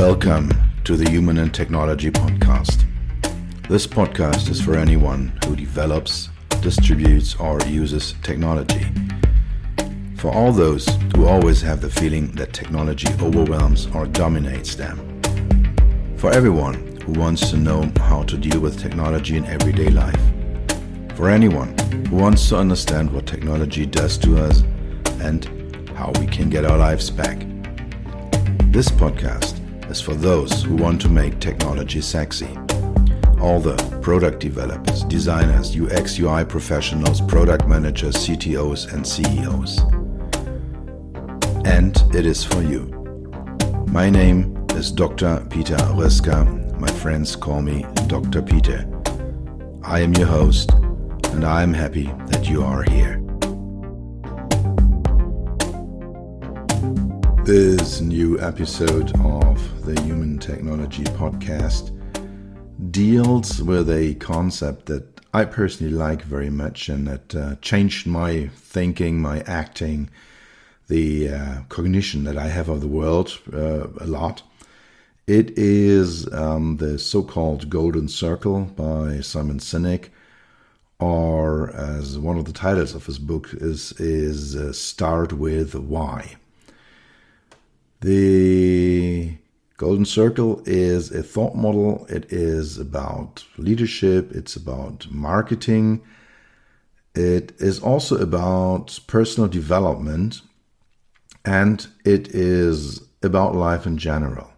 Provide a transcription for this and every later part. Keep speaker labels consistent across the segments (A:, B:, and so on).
A: Welcome to the Human and Technology Podcast. This podcast is for anyone who develops, distributes, or uses technology. For all those who always have the feeling that technology overwhelms or dominates them. For everyone who wants to know how to deal with technology in everyday life. For anyone who wants to understand what technology does to us and how we can get our lives back. This podcast is for those who want to make technology sexy. All the product developers, designers, UX, UI professionals, product managers, CTOs, and CEOs. And it is for you. My name is Dr. Peter Röska. My friends call me Dr. Peter. I am your host, and I am happy that you are here. This new episode of the Human Technology Podcast deals with a concept that I personally like very much and that changed my thinking, my acting, the cognition that I have of the world a lot. It is the so-called Golden Circle by Simon Sinek, or as one of the titles of his book is Start With Why. The Golden Circle is a thought model. It is about leadership. It's about marketing. It is also about personal development. And it is about life in general.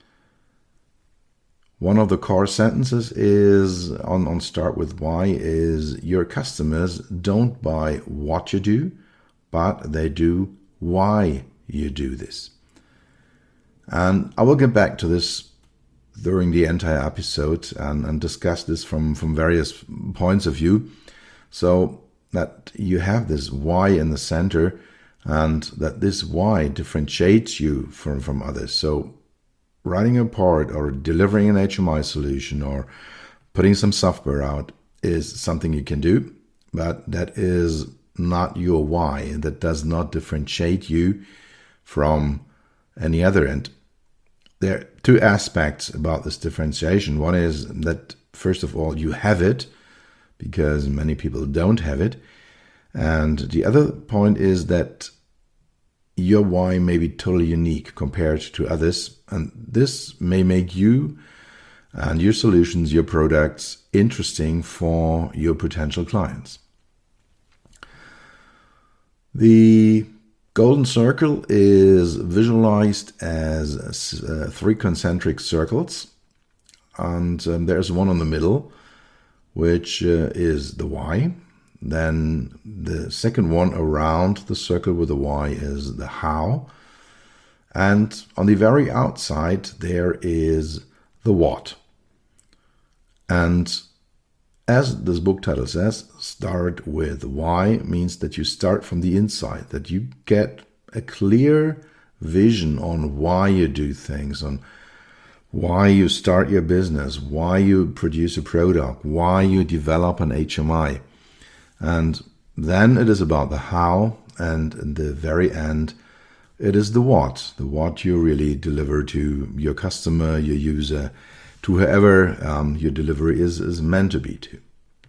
A: One of the core sentences is on Start With Why is your customers don't buy what you do, but they do why you do this. And I will get back to this during the entire episode and discuss this from various points of view so that you have this why in the center and that this why differentiates you from others. So writing a part or delivering an HMI solution or putting some software out is something you can do, but that is not your why. That does not differentiate you from any other. And there are two aspects about this differentiation. One is that, first of all, you have it, because many people don't have it. And the other point is that your why may be totally unique compared to others. And this may make you and your solutions, your products, interesting for your potential clients. The Golden Circle is visualized as three concentric circles, and there's one in the middle, which is the why. Then the second one around the circle with the why is the how. And on the very outside, there is the what. And as this book title says, Start With Why means that you start from the inside, that you get a clear vision on why you do things, on why you start your business, why you produce a product, why you develop an HMI. And then it is about the how, and in the very end, it is the what you really deliver to your customer, your user, to whoever your delivery is meant to be to.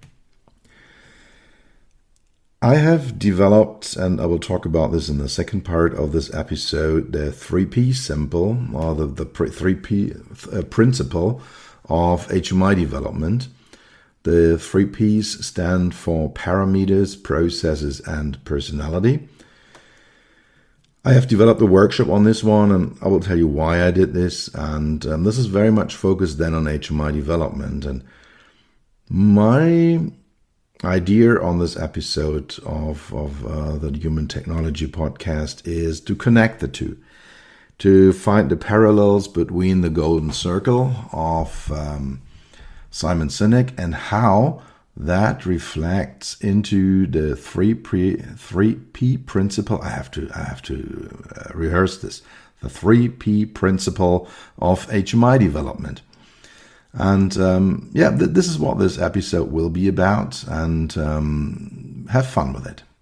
A: I have developed, and I will talk about this in the second part of this episode, the 3P symbol, or the 3P principle of HMI development. The 3 Ps stand for parameters, processes, and personality. I have developed a workshop on this one, and I will tell you why I did this. And this is very much focused then on HMI development. And my idea on this episode of the Human Technology Podcast is to connect the two, to find the parallels between the Golden Circle of Simon Sinek and how that reflects into the 3P principle. I have to rehearse this. The 3P principle of HMI development. And this is what this episode will be about, and have fun with it.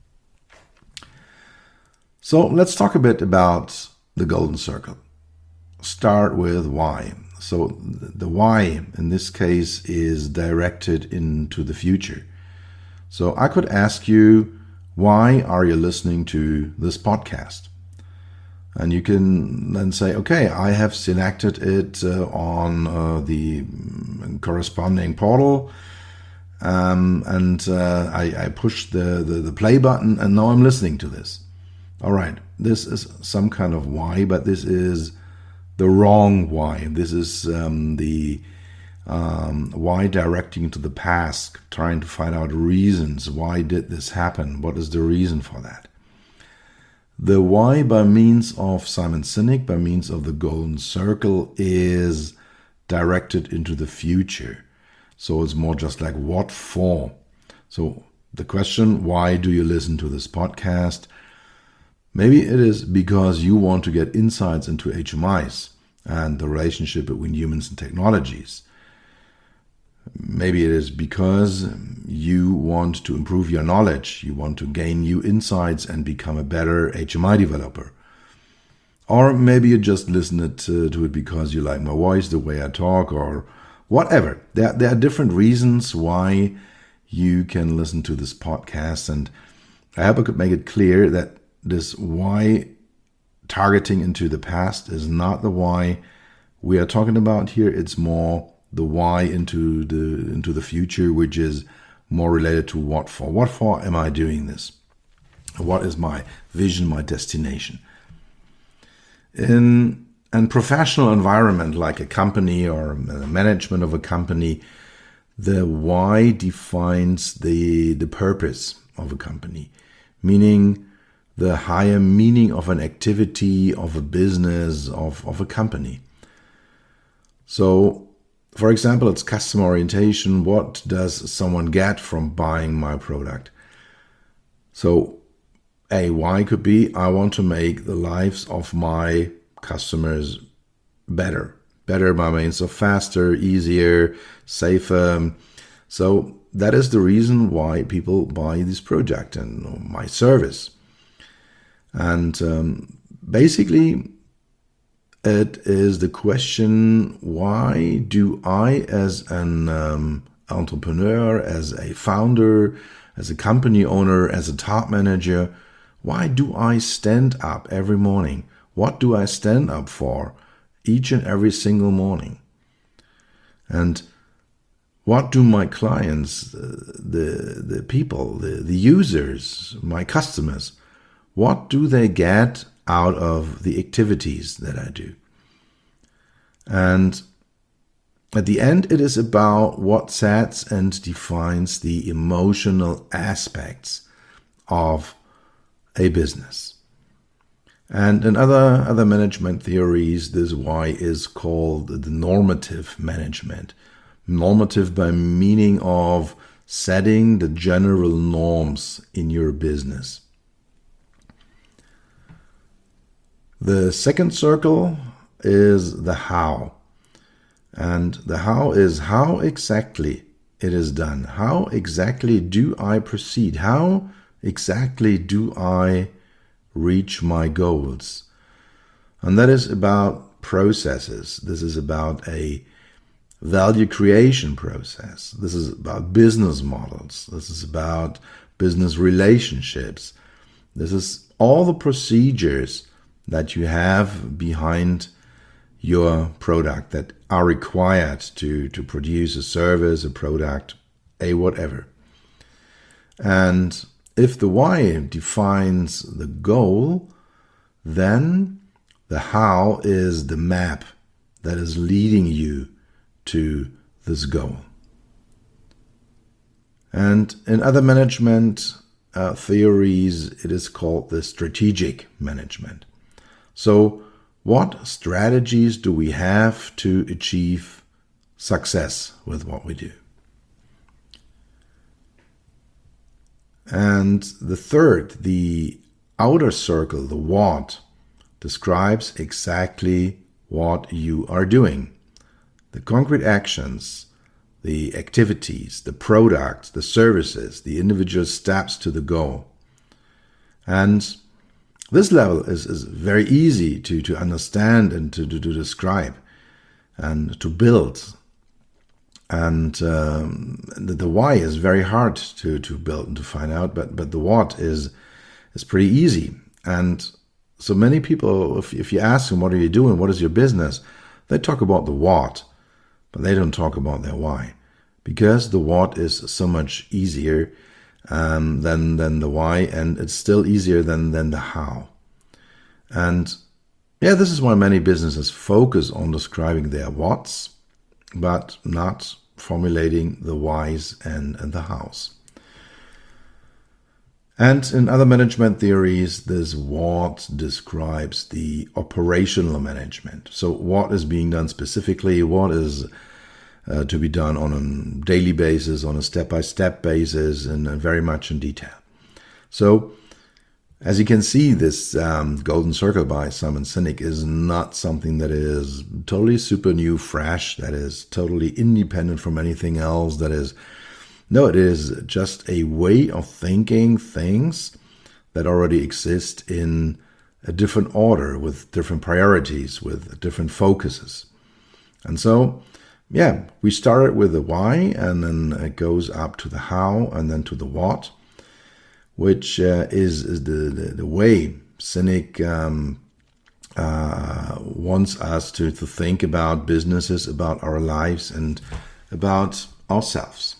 A: So let's talk a bit about the Golden Circle. start with why. So the why in this case is directed into the future. So I could ask you, why are you listening to this podcast? And you can then say, okay, I have selected it on the corresponding portal, and I pushed the play button, and now I'm listening to this. All right, this is some kind of why, but this is the wrong why. This is the why directing to the past, trying to find out reasons. Why did this happen? What is the reason for that? The why by means of Simon Sinek, by means of the golden circle, is directed into the future. So it's more just like what for. So the question, why do you listen to this podcast? Maybe it is because you want to get insights into HMIs and the relationship between humans and technologies. Maybe it is because you want to improve your knowledge, you want to gain new insights and become a better HMI developer. Or maybe you just listen to it because you like my voice, the way I talk, or whatever. There are different reasons why you can listen to this podcast, and I hope I could make it clear that this why targeting into the past is not the why we are talking about here. It's more the why into the future, which is more related to what for. What for am I doing this? What is my vision, my destination? In a professional environment like a company or the management of a company, the why defines the purpose of a company, meaning the higher meaning of an activity, of a business, of a company. So, for example, it's customer orientation. What does someone get from buying my product? So a why could be, I want to make the lives of my customers better by means of faster, easier, safer. So that is the reason why people buy this product and my service. And basically, it is the question, why do I, as an entrepreneur, as a founder, as a company owner, as a top manager, why do I stand up every morning? What do I stand up for each and every single morning? And what do my clients, the people, the users, my customers, what do they get out of the activities that I do? And at the end, it is about what sets and defines the emotional aspects of a business. And in other management theories, this why is called the normative management. Normative by meaning of setting the general norms in your business. The second circle is the how. And the how is how exactly it is done. How exactly do I proceed? How exactly do I reach my goals? And that is about processes. This is about a value creation process. This is about business models. This is about business relationships. This is all the procedures that you have behind your product that are required to produce a service, a product, a whatever. And if the why defines the goal, then the how is the map that is leading you to this goal. And in other management theories, it is called the strategic management. So what strategies do we have to achieve success with what we do? And the third, the outer circle, the what, describes exactly what you are doing. The concrete actions, the activities, the products, the services, the individual steps to the goal. And This level is very easy to understand and to describe and to build. And the why is very hard to build and to find out, but the what is pretty easy. And so many people, if you ask them, what are you doing? What is your business? They talk about the what, but they don't talk about their why, because the what is so much easier than the why, and it's still easier than the how. And yeah, this is why many businesses focus on describing their whats, but not formulating the whys and the hows. And in other management theories, this what describes the operational management. So what is being done specifically, what is to be done on a daily basis, on a step-by-step basis, and very much in detail. So, as you can see, this Golden Circle by Simon Sinek is not something that is totally super new, fresh, that is totally independent from anything else. No, it is just a way of thinking things that already exist in a different order, with different priorities, with different focuses. And so, yeah, we started with the why, and then it goes up to the how, and then to the what, which is the way Sinek wants us to think about businesses, about our lives, and about ourselves.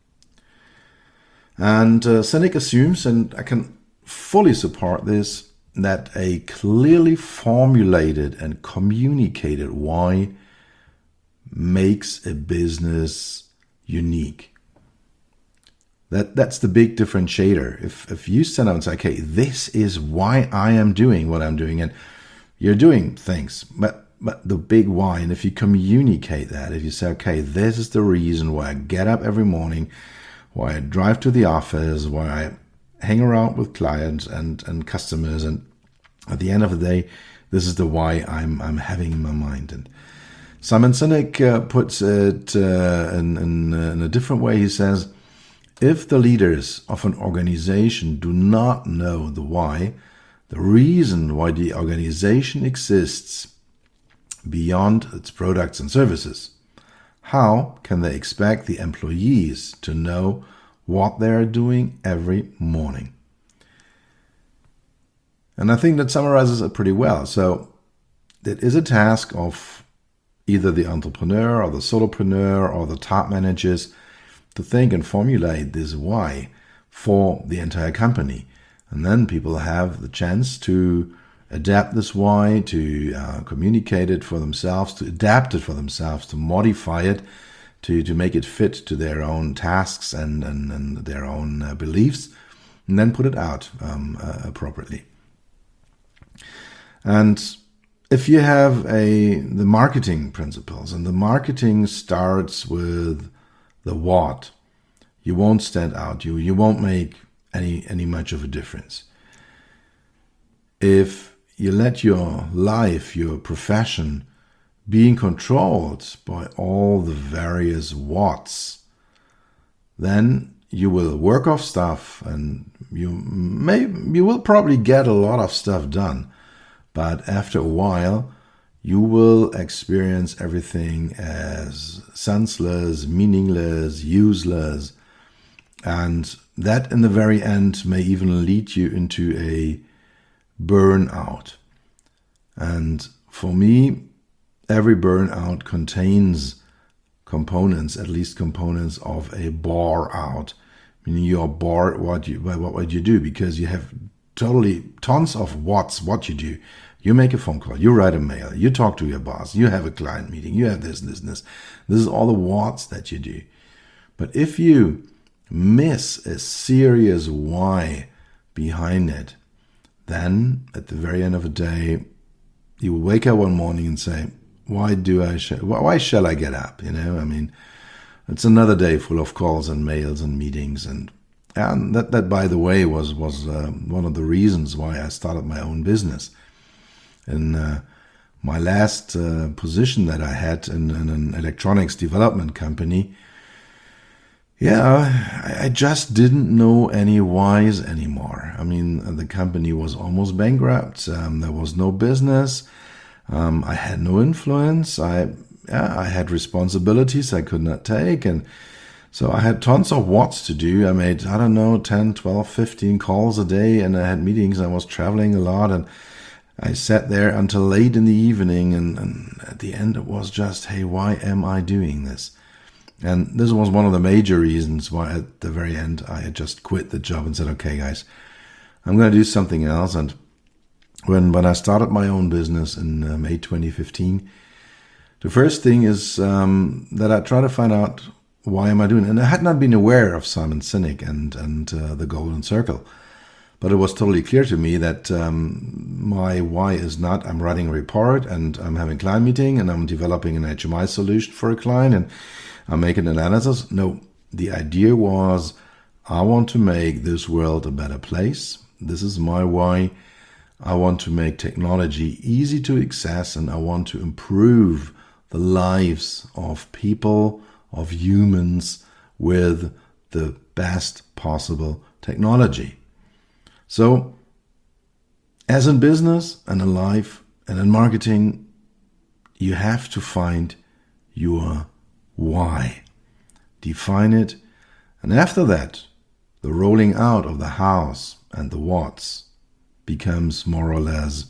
A: And Sinek assumes, and I can fully support this, that a clearly formulated and communicated why makes a business unique. That's the big differentiator. If you stand up and say, okay, this is why I am doing what I'm doing, and you're doing things, but the big why, and if you communicate that, if you say, okay, this is the reason why I get up every morning, why I drive to the office, why I hang around with clients and customers, and at the end of the day, this is the why I'm having in my mind. And Simon Sinek puts it in a different way. He says, if the leaders of an organization do not know the why, the reason why the organization exists beyond its products and services, how can they expect the employees to know what they are doing every morning? And I think that summarizes it pretty well. So it is a task of either the entrepreneur or the solopreneur or the top managers to think and formulate this why for the entire company. And then people have the chance to adapt this why, to communicate it for themselves, to adapt it for themselves, to modify it, to make it fit to their own tasks and their own beliefs, and then put it out appropriately. And if you have the marketing principles, and the marketing starts with the what, you won't stand out. You won't make any much of a difference. If you let your life, your profession, being controlled by all the various whats, then you will work off stuff, and you will probably get a lot of stuff done. But after a while, you will experience everything as senseless, meaningless, useless. And that in the very end may even lead you into a burnout. And for me, every burnout contains components, at least components of a bore out. Meaning you are bored by what you do, because you have tons of what you do. You make a phone call, you write a mail, you talk to your boss, you have a client meeting, you have this and this and this. This is all the whats that you do. But if you miss a serious why behind it, then at the very end of the day, you will wake up one morning and say, why shall I get up? I mean, it's another day full of calls and mails and meetings, and that by the way was one of the reasons why I started my own business. In my last position that I had in an electronics development company, Yeah, I just didn't know any whys anymore. I mean, the company was almost bankrupt. There was no business. I had no influence. I had responsibilities I could not take. And so I had tons of what's to do. I made, I don't know, 10, 12, 15 calls a day, and I had meetings. I was traveling a lot, and I sat there until late in the evening. And at the end, it was just, hey, why am I doing this? And this was one of the major reasons why at the very end I had just quit the job and said, okay, guys, I'm going to do something else. And when I started my own business in May 2015, the first thing is that I try to find out why am I doing it. And I had not been aware of Simon Sinek and the Golden Circle. But it was totally clear to me that my why is not I'm writing a report and I'm having a client meeting and I'm developing an HMI solution for a client and I'm making an analysis. No, the idea was I want to make this world a better place. This is my why. I want to make technology easy to access, and I want to improve the lives of people, of humans, with the best possible technology. So, as in business and in life and in marketing, you have to find your why. Define it. And after that, the rolling out of the hows and the whats becomes more or less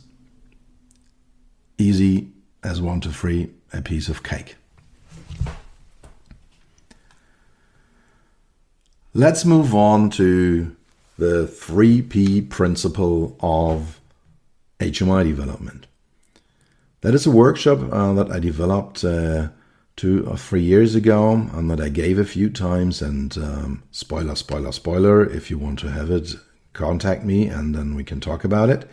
A: easy as 1, 2, 3, a piece of cake. Let's move on to the 3P principle of HMI development. That is a workshop that I developed 2 or 3 years ago and that I gave a few times. And spoiler, if you want to have it, contact me and then we can talk about it.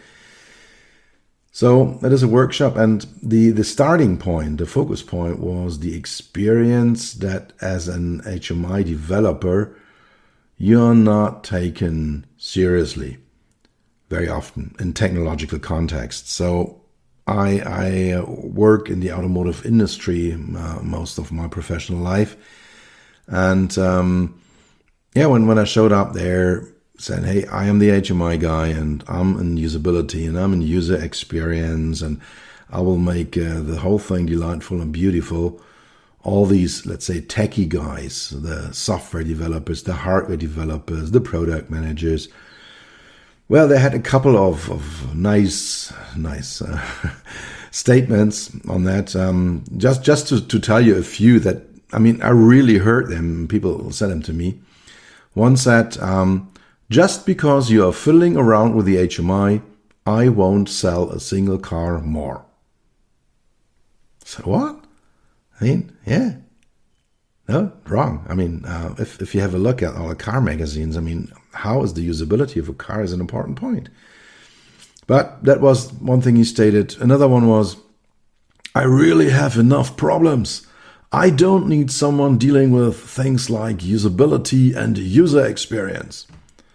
A: So that is a workshop, and the starting point, the focus point was the experience that as an HMI developer, you're not taken seriously very often in technological contexts. So I work in the automotive industry most of my professional life. And when I showed up there, said, hey, I am the HMI guy and I'm in usability and I'm in user experience and I will make the whole thing delightful and beautiful. All these, let's say, techie guys, the software developers, the hardware developers, the product managers, well, they had a couple of nice statements on that. Just to tell you a few that, I mean, I really heard them. People said them to me. One said, just because you are fiddling around with the HMI, I won't sell a single car more. So what? I mean, yeah. No, wrong. I mean, if you have a look at all the car magazines, I mean, how is the usability of a car is an important point. But that was one thing he stated. Another one was, I really have enough problems. I don't need someone dealing with things like usability and user experience.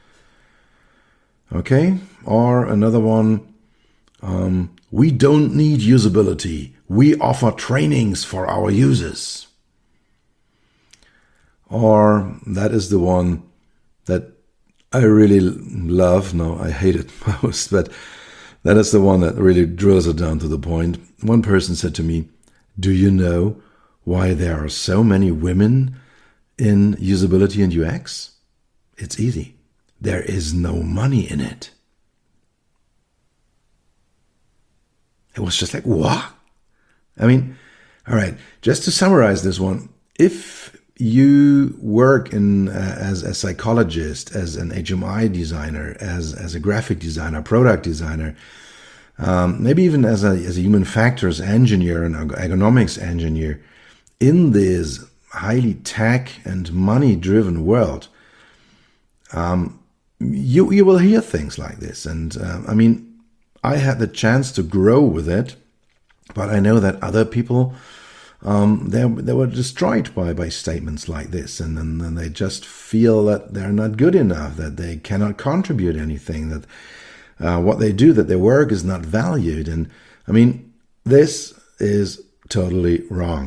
A: Okay, or another one, we don't need usability. We offer trainings for our users. Or that is the one that I really love. No, I hate it most, but that is the one that really drills it down to the point. One person said to me, do you know why there are so many women in usability and UX? It's easy. There is no money in it. It was just like, what? I mean, all right, just to summarize this one, if you work in as a psychologist, as an HMI designer, as a graphic designer, product designer, maybe even as a human factors engineer and ergonomics engineer, in this highly tech and money-driven world, you will hear things like this. And I mean, I had the chance to grow with it, but I know that other people, they were destroyed by statements like this, and then they just feel that they're not good enough, that they cannot contribute anything, that what they do, that their work is not valued. And I mean, this is totally wrong.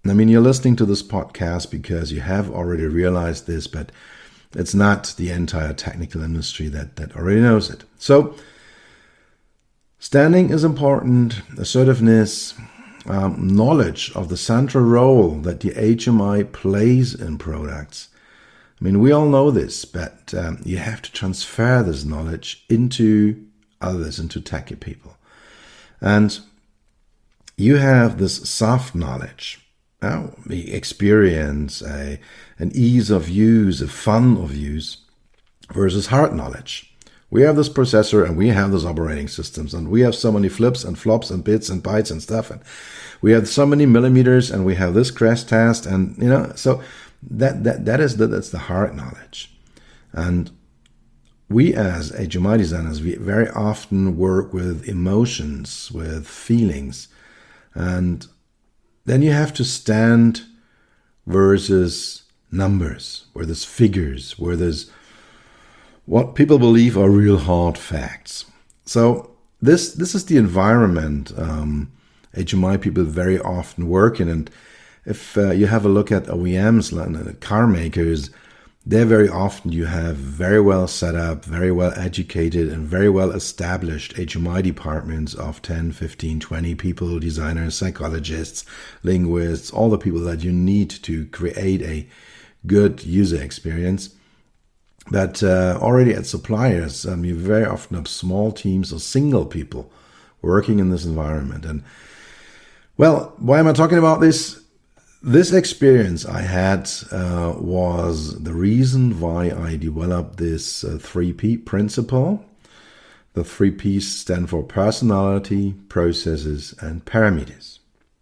A: I mean, you're listening to this podcast because you have already realized this, but it's not the entire technical industry that already knows it. So, standing is important, assertiveness, knowledge of the central role that the HMI plays in products. I mean, we all know this, but you have to transfer this knowledge into others, into techie people. And you have this soft knowledge, the experience, an ease of use, a fun of use, versus hard knowledge. We have this processor and we have those operating systems and we have so many flips and flops and bits and bytes and stuff, and we have so many millimeters and we have this crash test, and so that's the hard knowledge. And we as HMI designers, we very often work with emotions, with feelings, and then you have to stand versus numbers, where there's figures, where there's what people believe are real hard facts. So this is the environment HMI people very often work in. And if you have a look at OEMs, like car makers, there very often you have very well set up, very well educated, and very well established HMI departments of 10, 15, 20 people, designers, psychologists, linguists, all the people that you need to create a good user experience. But already at suppliers, you very often have small teams or single people working in this environment. And well, why am I talking about this? This experience I had was the reason why I developed this 3P principle. The 3 P's stand for personality, processes, and parameters.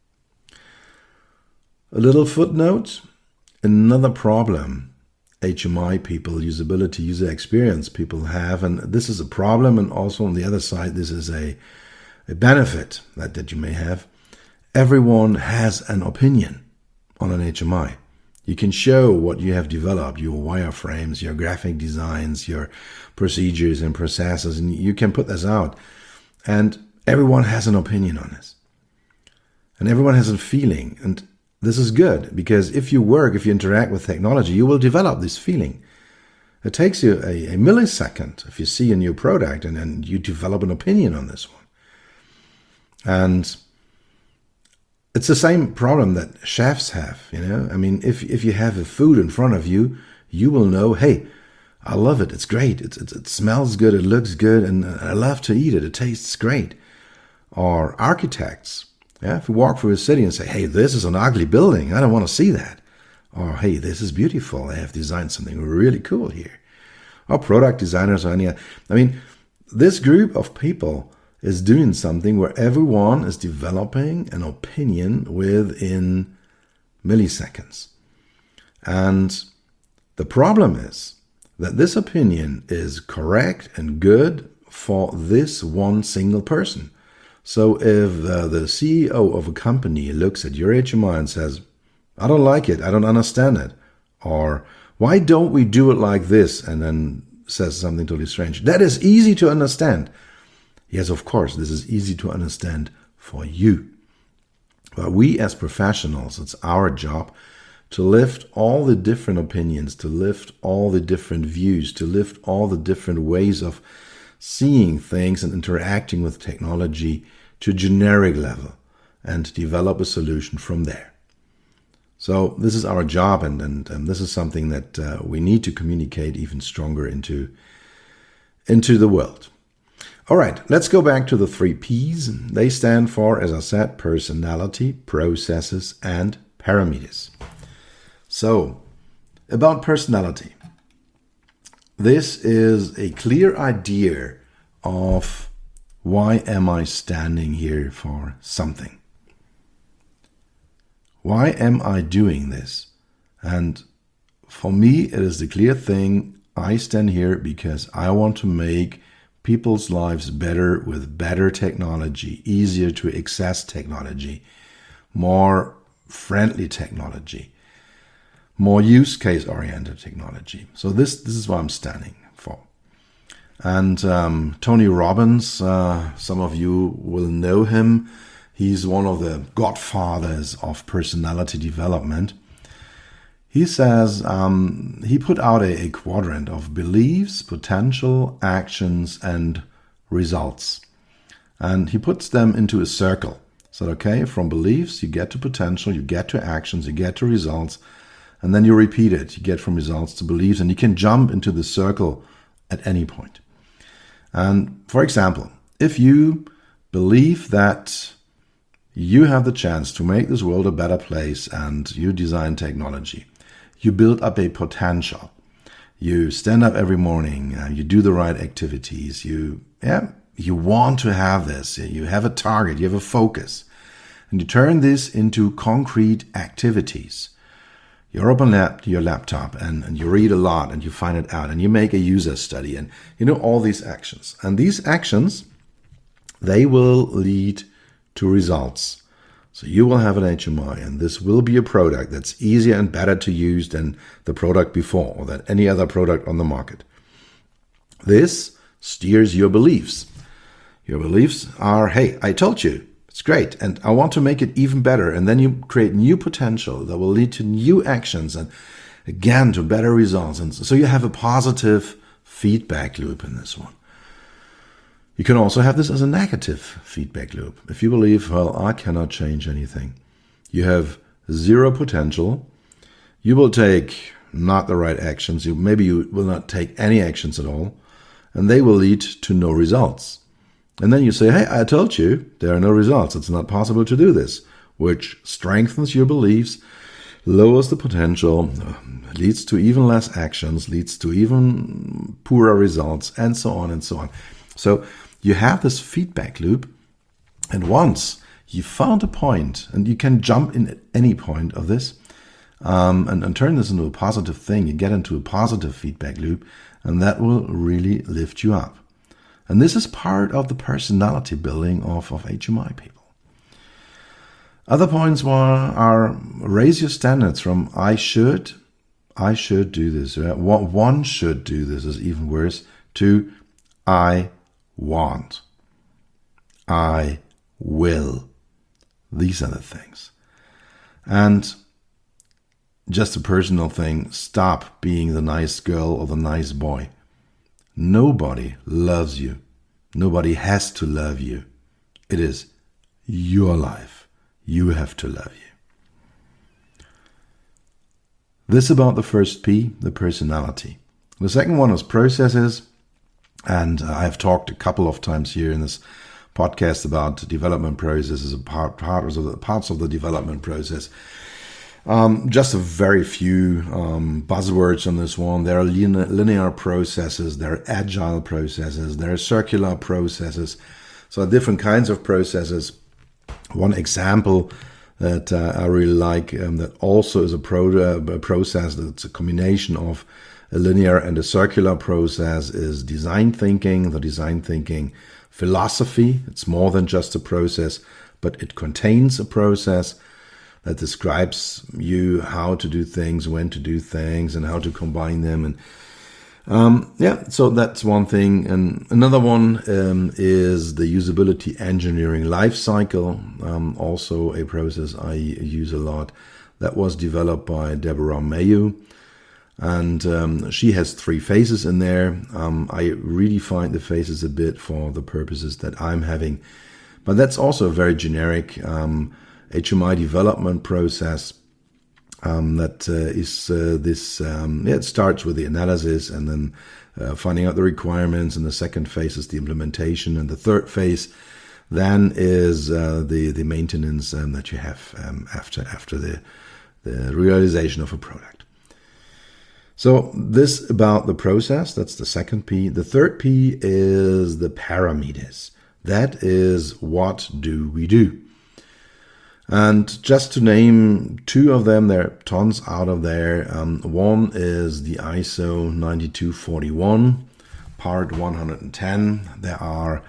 A: A little footnote, another problem HMI people, usability, user experience people have, and this is a problem, and also on the other side, this is a benefit that you may have. Everyone has an opinion on an HMI. You can show what you have developed, your wireframes, your graphic designs, your procedures and processes, and you can put this out. And everyone has an opinion on this. And everyone has a feeling. And this is good, because if you interact with technology, you will develop this feeling. It takes you a millisecond if you see a new product and then you develop an opinion on this one. And it's the same problem that chefs have, I mean, if you have a food in front of you, you will know, hey, I love it. It's great. It smells good. It looks good. And I love to eat it. It tastes great. Or architects. Yeah, if you walk through a city and say, hey, this is an ugly building, I don't want to see that. Or, hey, this is beautiful. They have designed something really cool here. Or product designers or any. I mean, this group of people is doing something where everyone is developing an opinion within milliseconds. And the problem is that this opinion is correct and good for this one single person. So if the CEO of a company looks at your HMI and says, I don't like it, I don't understand it, or why don't we do it like this, and then says something totally strange, that is easy to understand. Yes, of course, this is easy to understand for you. But we as professionals, it's our job to lift all the different opinions, to lift all the different views, to lift all the different ways of seeing things and interacting with technology to a generic level and develop a solution from there. So this is our job, and this is something that we need to communicate even stronger into the world. All right, let's go back to the 3 P's. They stand for, as I said, personality, processes, and parameters. So, about personality. This is a clear idea of why am I standing here for something? Why am I doing this? And for me, it is the clear thing. I stand here because I want to make people's lives better with better technology, easier to access technology, more friendly technology, more use case oriented technology. So this is what I'm standing for. And Tony Robbins, some of you will know him. He's one of the godfathers of personality development. He says he put out a quadrant of beliefs, potential, actions, and results. And he puts them into a circle. So, okay, from beliefs, you get to potential, you get to actions, you get to results, and then you repeat it. You get from results to beliefs, and you can jump into the circle at any point. And for example, if you believe that you have the chance to make this world a better place and you design technology, you build up a potential. You stand up every morning, you do the right activities, you want to have this, you have a target, you have a focus, and you turn this into concrete activities. You open your laptop and you read a lot and you find it out and you make a user study and all these actions. And these actions, they will lead to results. So you will have an HMI, and this will be a product that's easier and better to use than the product before or than any other product on the market. This steers your beliefs. Your beliefs are, hey, I told you, it's great, and I want to make it even better. And then you create new potential that will lead to new actions and, again, to better results. And so you have a positive feedback loop in this one. You can also have this as a negative feedback loop. If you believe, well, I cannot change anything, you have zero potential, you will take not the right actions, maybe you will not take any actions at all, and they will lead to no results. And then you say, hey, I told you there are no results. It's not possible to do this, which strengthens your beliefs, lowers the potential, leads to even less actions, leads to even poorer results, and so on and so on. So you have this feedback loop, and once you found a point, and you can jump in at any point of this, and turn this into a positive thing, you get into a positive feedback loop, and that will really lift you up. And this is part of the personality building of HMI people. Other points are raise your standards from I should do this. What one should do this is even worse, to I want, I will. These are the things. And just a personal thing, stop being the nice girl or the nice boy. Nobody loves you. Nobody has to love you. It is your life. You have to love you. This about the first P, the personality. The second one is processes. And I've talked a couple of times here in this podcast about development processes, parts of the development process. Just a very few buzzwords on this one. There are linear processes, there are agile processes, there are circular processes. So different kinds of processes. One example that I really like, that also is a process that's a combination of a linear and a circular process, is design thinking. The design thinking philosophy, it's more than just a process, but it contains a process that describes you how to do things, when to do things, and how to combine them. And so that's one thing. And another one is the usability engineering life cycle, also a process I use a lot. That was developed by Deborah Mayo. And she has 3 phases in there. I redefined the phases a bit for the purposes that I'm having. But that's also a very generic HMI development process that is this. It starts with the analysis and then finding out the requirements. And the second phase is the implementation. And the third phase then is the maintenance that you have after the realization of a product. So this about the process, that's the second P. The third P is the parameters. That is, what do we do? And just to name 2 of them, there are tons out of there. One is the ISO 9241, part 110. There are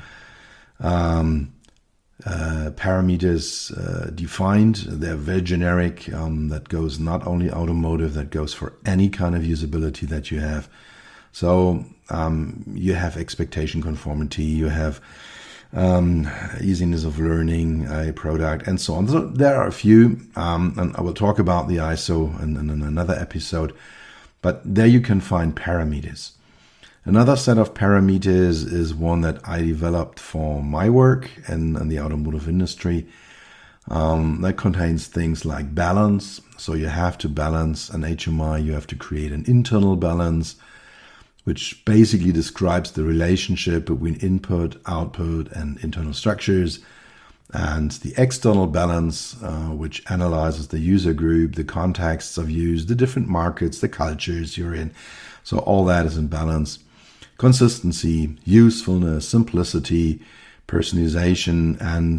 A: parameters defined. They're very generic. That goes not only automotive, that goes for any kind of usability that you have. So you have expectation conformity, you have easiness of learning a product, and so on. So there are a few, and I will talk about the ISO in another episode, but there you can find parameters. Another set of parameters is one that I developed for my work in the automotive industry. That contains things like balance. So you have to balance an HMI, you have to create an internal balance, which basically describes the relationship between input, output, and internal structures, and the external balance, which analyzes the user group, the contexts of use, the different markets, the cultures you're in. So all that is in balance. Consistency, usefulness, simplicity, personalization,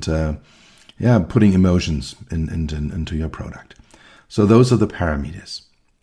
A: and putting emotions into your product. So those are the parameters.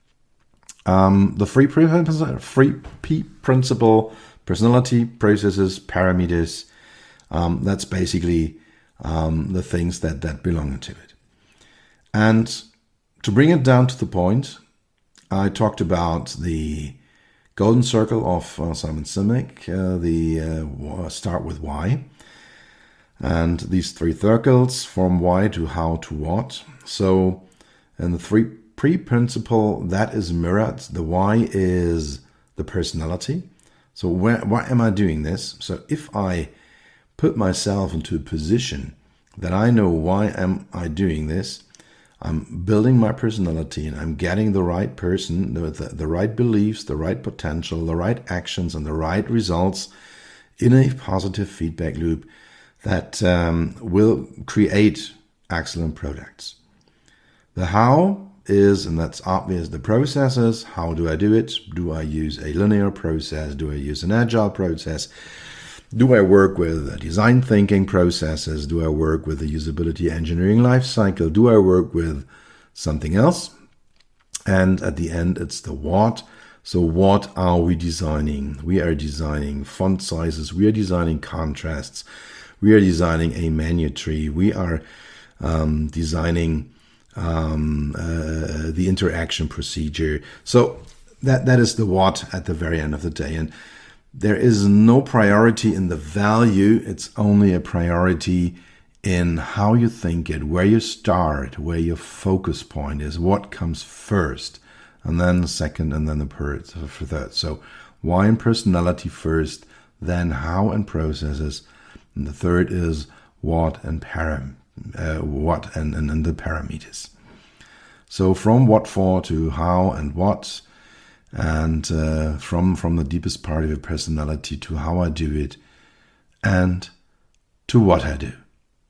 A: The three P principle: personality, processes, parameters. That's basically the things that belong into it. And to bring it down to the point, I talked about the golden circle of Simon Sinek, the start with why. And these three circles from why to how to what. So in the three principle, that is mirrored. The why is the personality. So why am I doing this? So if I put myself into a position that I know why am I doing this, I'm building my personality and I'm getting the right person, the right beliefs, the right potential, the right actions, and the right results in a positive feedback loop that will create excellent products. The how is, and that's obvious, the processes. How do I do it? Do I use a linear process? Do I use an agile process? Do I work with design thinking processes? Do I work with the usability engineering lifecycle? Do I work with something else? And at the end, it's the what. So what are we designing? We are designing font sizes. We are designing contrasts. We are designing a menu tree. We are designing the interaction procedure. So that is the what at the very end of the day. And there is no priority in the value. It's only a priority in how you think it, where you start, where your focus point is, what comes first, and then second, and then the third. So why and personality first, then how and processes, and the third is what and the parameters. So from what for to how and what, and from the deepest part of your personality to how I do it, and to what I do.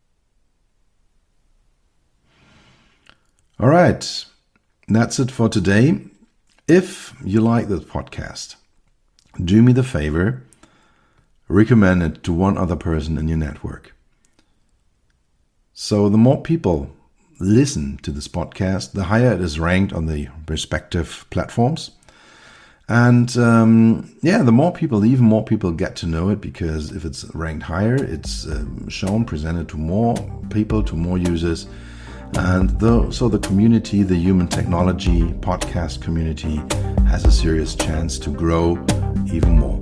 A: All right, that's it for today. If you like this podcast, do me the favor, recommend it to one other person in your network. So the more people listen to this podcast, the higher it is ranked on the respective platforms. And the more people, even more people get to know it, because if it's ranked higher, it's shown, presented to more people, to more users. And so the community, the human technology podcast community, has a serious chance to grow even more.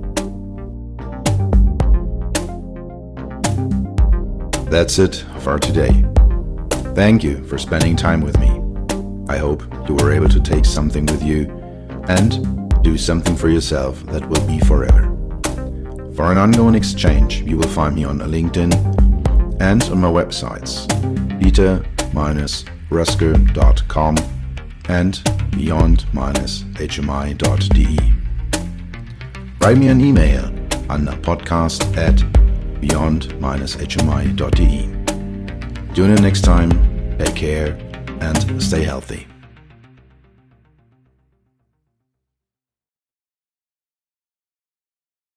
A: That's it for today. Thank you for spending time with me. I hope you were able to take something with you and do something for yourself that will be forever. For an ongoing exchange, you will find me on LinkedIn and on my websites, peter-rusker.com and beyond-hmi.de. Write me an email under podcast@beyond-hmi.de. Tune in next time, take care, and stay healthy.